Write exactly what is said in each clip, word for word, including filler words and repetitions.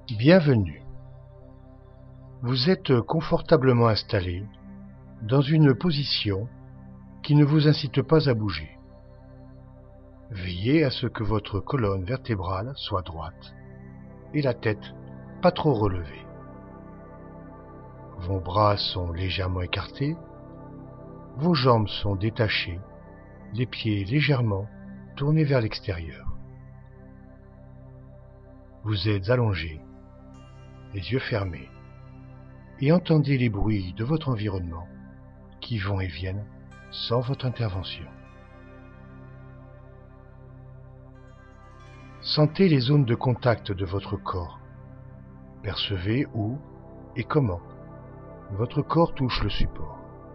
Bienvenue. Vous êtes confortablement installé dans une position qui ne vous incite pas à bouger. Veillez à ce que votre colonne vertébrale soit droite et la tête pas trop relevée. Vos bras sont légèrement écartés, vos jambes sont détachées, les pieds légèrement tournés vers l'extérieur. Vous êtes allongé, les yeux fermés, et entendez les bruits de votre environnement qui vont et viennent sans votre intervention. Sentez les zones de contact de votre corps. Percevez où et comment votre corps touche le support.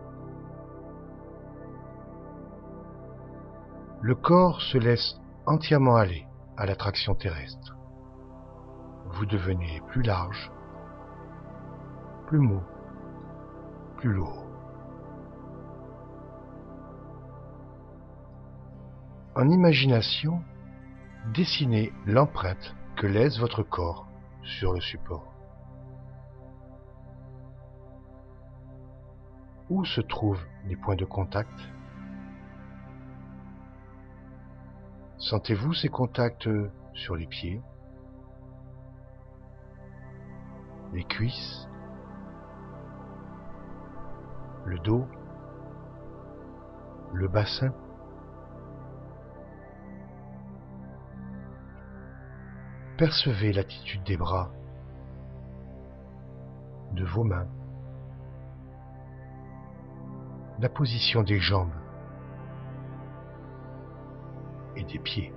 Le corps se laisse entièrement aller à l'attraction terrestre. Vous devenez plus large, plus mou, plus lourd. En imagination, dessinez l'empreinte que laisse votre corps sur le support. Où se trouvent les points de contact? Sentez-vous ces contacts sur les pieds, les cuisses, le dos, le bassin? Percevez l'attitude des bras, de vos mains, la position des jambes et des pieds.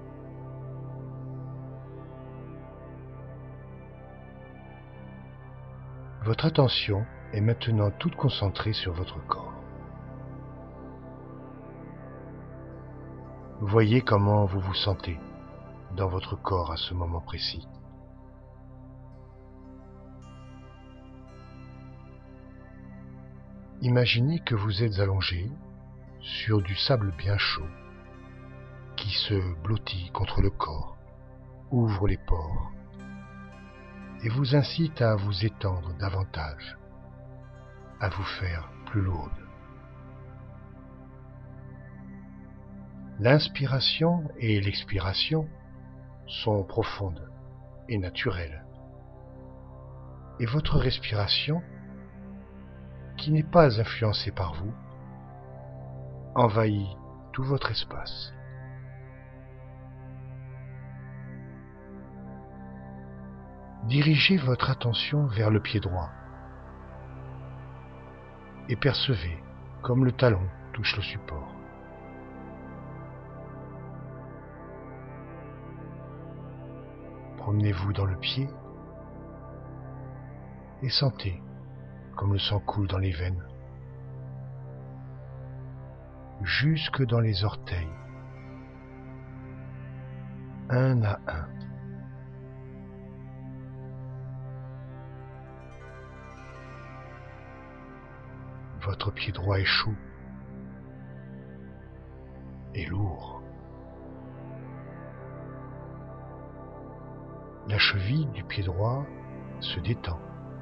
Votre attention est maintenant toute concentrée sur votre corps. Voyez comment vous vous sentez dans votre corps à ce moment précis. Imaginez que vous êtes allongé sur du sable bien chaud qui se blottit contre le corps, ouvre les pores et vous incite à vous étendre davantage, à vous faire plus lourde. L'inspiration et l'expiration sont profondes et naturelles. Et votre respiration, qui n'est pas influencée par vous, envahit tout votre espace. Dirigez votre attention vers le pied droit et percevez comme le talon touche le support. Promenez-vous dans le pied et sentez comme le sang coule dans les veines, jusque dans les orteils, un à un. Votre pied droit est chaud et lourd. La cheville du pied droit se détend.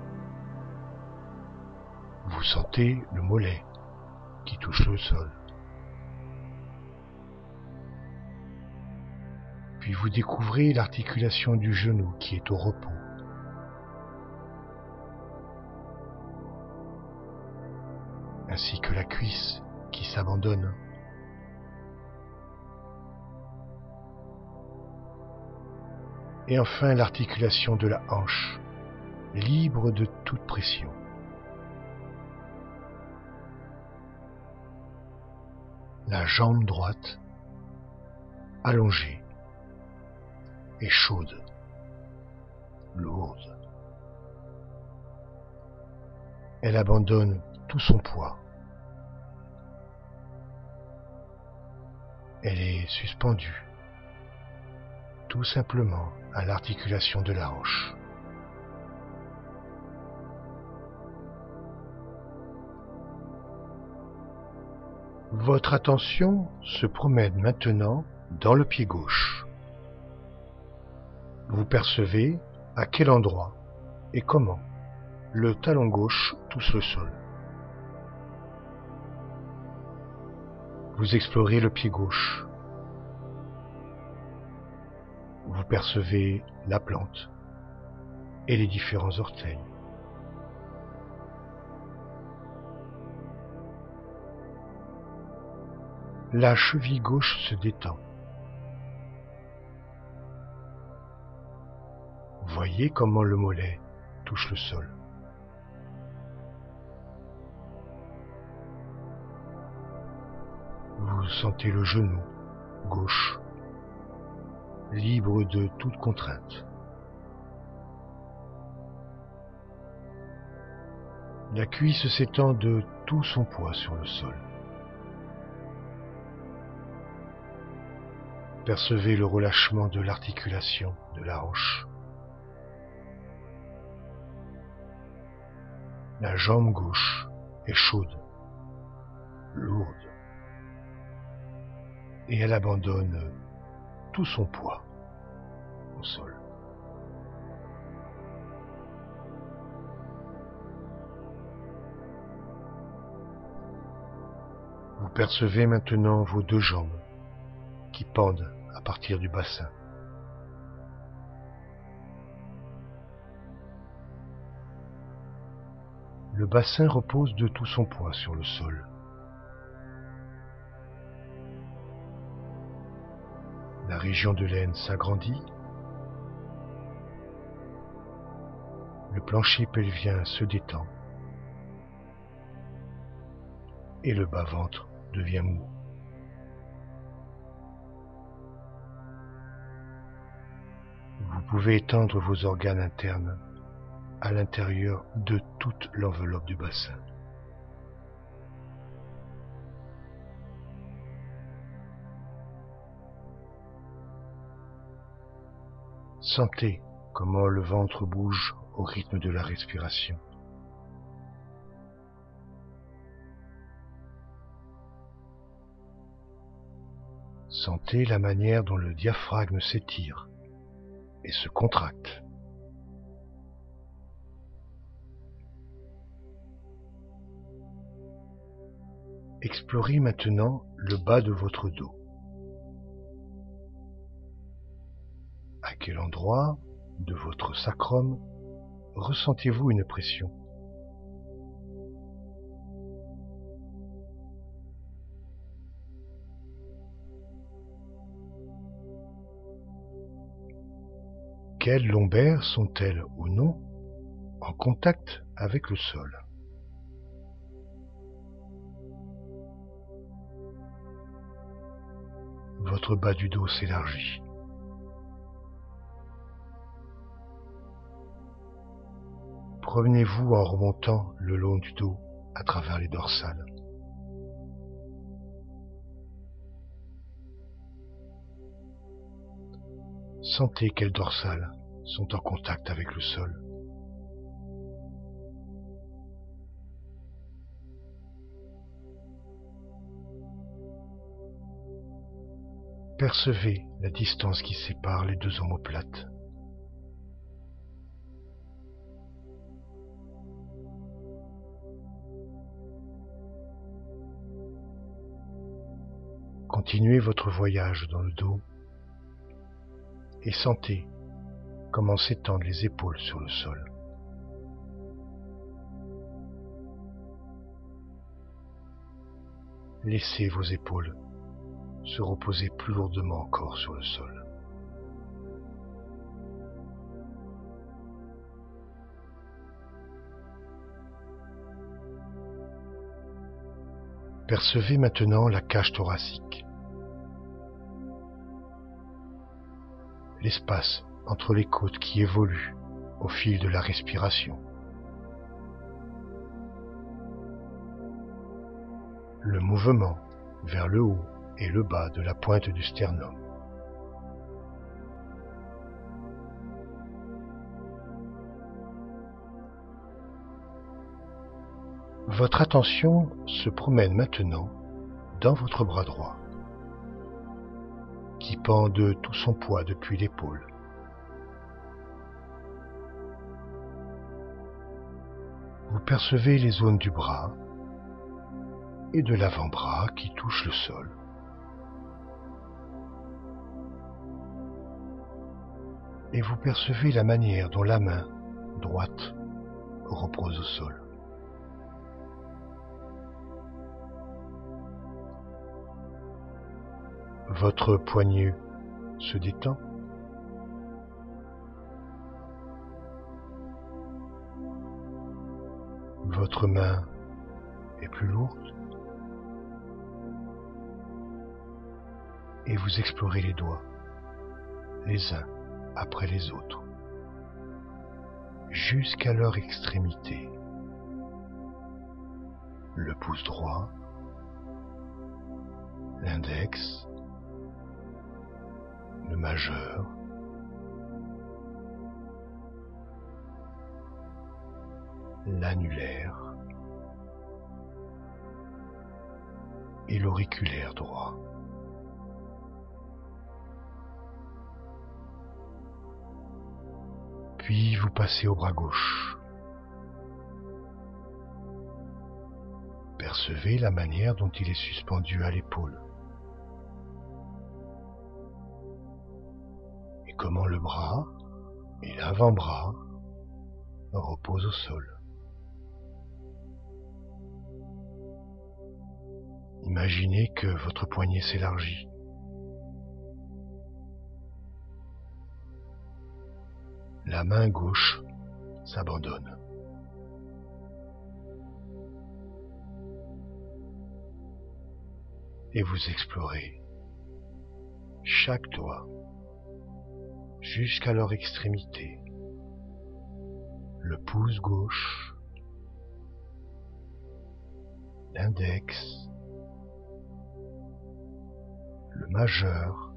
Vous sentez le mollet qui touche le sol. Puis vous découvrez l'articulation du genou qui est au repos. Ainsi que la cuisse qui s'abandonne. Et enfin l'articulation de la hanche, libre de toute pression. La jambe droite, allongée et chaude, lourde. Elle abandonne tout son poids. Elle est suspendue, tout simplement à l'articulation de la hanche. Votre attention se promène maintenant dans le pied gauche. Vous percevez à quel endroit et comment le talon gauche touche le sol. Vous explorez le pied gauche. Vous percevez la plante et les différents orteils. La cheville gauche se détend. Voyez comment le mollet touche le sol. Vous sentez le genou gauche, libre de toute contrainte. La cuisse s'étend de tout son poids sur le sol. Percevez le relâchement de l'articulation de la hanche. La jambe gauche est chaude, lourde, et elle abandonne tout son poids au sol. Vous percevez maintenant vos deux jambes qui pendent à partir du bassin. Le bassin repose de tout son poids sur le sol. La région de l'aine s'agrandit. Le plancher pelvien se détend. Et le bas-ventre devient mou. Vous pouvez étendre vos organes internes à l'intérieur de toute l'enveloppe du bassin. Sentez comment le ventre bouge au rythme de la respiration. Sentez la manière dont le diaphragme s'étire et se contracte. Explorez maintenant le bas de votre dos. À quel endroit de votre sacrum ressentez-vous une pression ? Quelles lombaires sont-elles ou non en contact avec le sol ? Votre bas du dos s'élargit. Promenez-vous en remontant le long du dos à travers les dorsales. Sentez quelles dorsales sont en contact avec le sol. Percevez la distance qui sépare les deux omoplates. Continuez votre voyage dans le dos et sentez comment s'étendent les épaules sur le sol. Laissez vos épaules se reposer plus lourdement encore sur le sol. Percevez maintenant la cage thoracique, l'espace entre les côtes qui évolue au fil de la respiration. Le mouvement vers le haut et le bas de la pointe du sternum. Votre attention se promène maintenant dans votre bras droit, qui pend de tout son poids depuis l'épaule. percevez les zones du bras et de l'avant-bras qui touchent le sol. Et vous percevez la manière dont la main droite repose au sol. Votre poignet se détend. Votre main est plus lourde. Et vous explorez les doigts, les uns après les autres, jusqu'à leur extrémité. Le pouce droit, l'index, le majeur, l'annulaire et l'auriculaire droit. Puis vous passez au bras gauche. Percevez la manière dont il est suspendu à l'épaule. Et comment le bras et l'avant-bras reposent au sol. Imaginez que votre poignet s'élargit. La main gauche s'abandonne. Et vous explorez chaque doigt jusqu'à leur extrémité. Le pouce gauche, l'index, le majeur,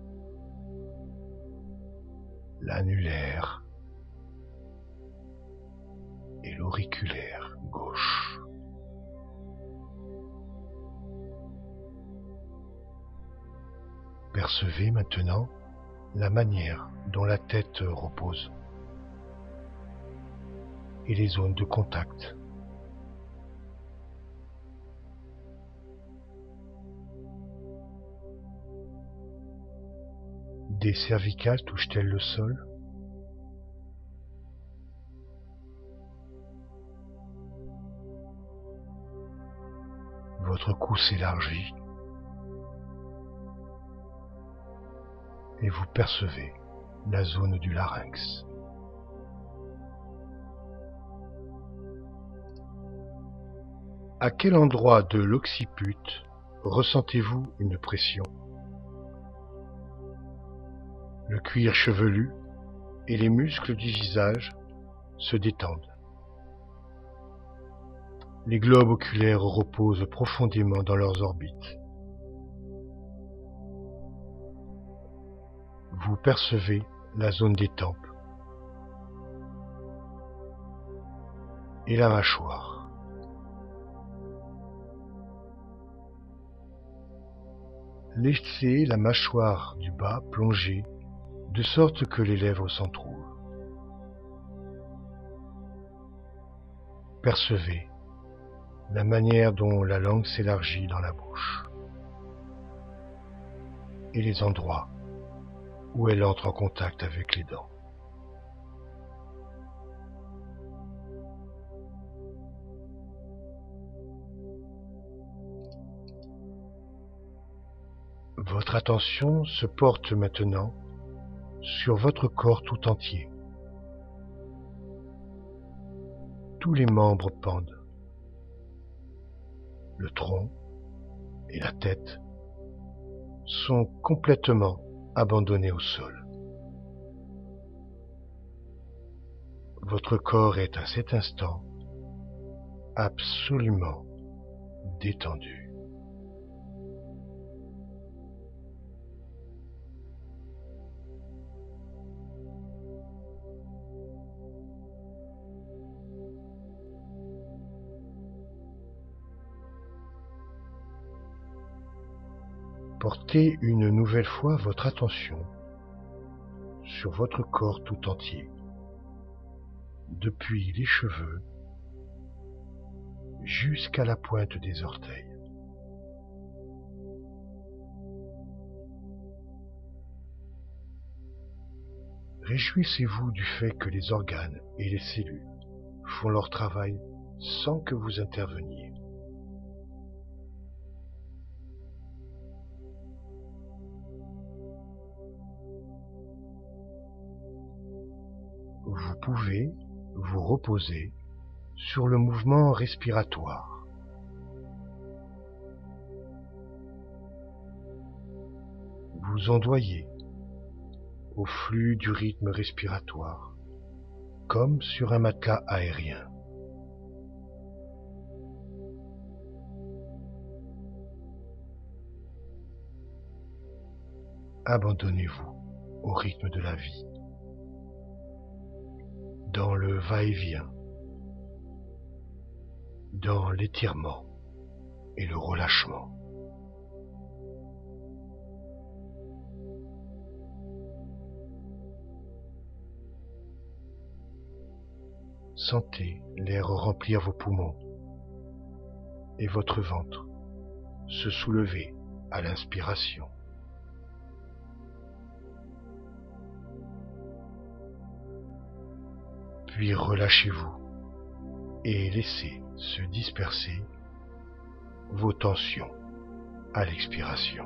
l'annulaire et l'auriculaire gauche. Percevez maintenant la manière dont la tête repose et les zones de contact. Des cervicales touchent-elles le sol? Votre cou s'élargit et vous percevez la zone du larynx. À quel endroit de l'occiput ressentez-vous une pression? Le cuir chevelu et les muscles du visage se détendent. Les globes oculaires reposent profondément dans leurs orbites. Vous percevez la zone des tempes et la mâchoire. Laissez la mâchoire du bas plonger de sorte que les lèvres s'entrouvent. Percevez la manière dont la langue s'élargit dans la bouche et les endroits où elle entre en contact avec les dents. Votre attention se porte maintenant sur votre corps tout entier. Tous les membres pendent. Le tronc et la tête sont complètement abandonnés au sol. Votre corps est à cet instant absolument détendu. Portez une nouvelle fois votre attention sur votre corps tout entier, depuis les cheveux jusqu'à la pointe des orteils. Réjouissez-vous du fait que les organes et les cellules font leur travail sans que vous interveniez. Vous pouvez vous reposer sur le mouvement respiratoire. Vous ondoyez au flux du rythme respiratoire, comme sur un matelas aérien. Abandonnez-vous au rythme de la vie, dans le va-et-vient, dans l'étirement et le relâchement. Sentez l'air remplir vos poumons et votre ventre se soulever à l'inspiration. Puis relâchez-vous et laissez se disperser vos tensions à l'expiration.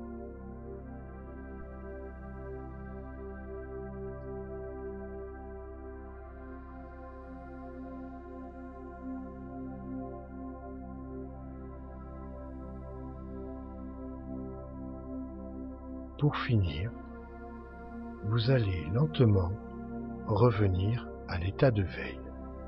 Pour finir, vous allez lentement revenir à l'état de veille.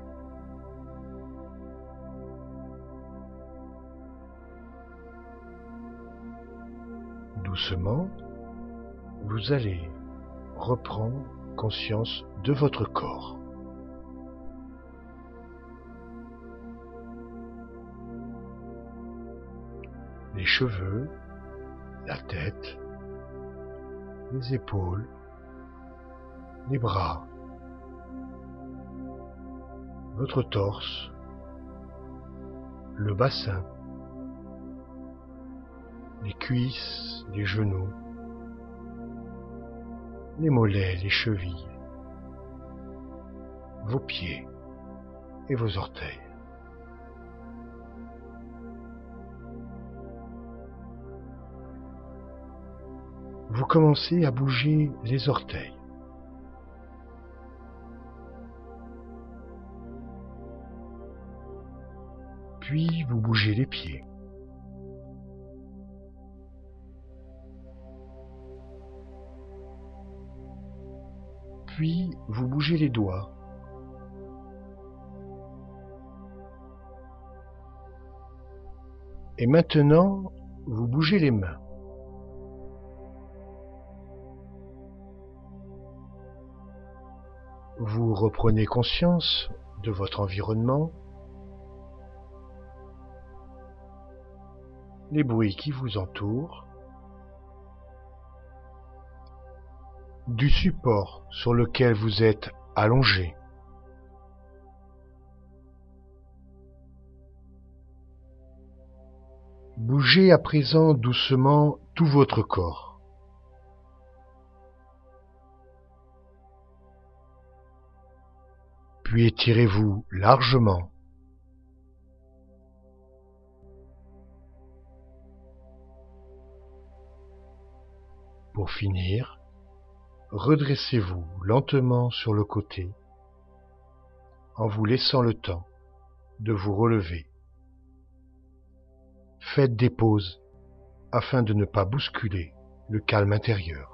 Doucement, vous allez reprendre conscience de votre corps. Les cheveux, la tête, les épaules, les bras, votre torse, le bassin, les cuisses, les genoux, les mollets, les chevilles, vos pieds et vos orteils. Vous commencez à bouger les orteils. Puis vous bougez les pieds. Puis vous bougez les doigts. Et maintenant, vous bougez les mains. Vous reprenez conscience de votre environnement, les bruits qui vous entourent, du support sur lequel vous êtes allongé. Bougez à présent doucement tout votre corps. Puis étirez-vous largement. Pour finir, redressez-vous lentement sur le côté en vous laissant le temps de vous relever. Faites des pauses afin de ne pas bousculer le calme intérieur.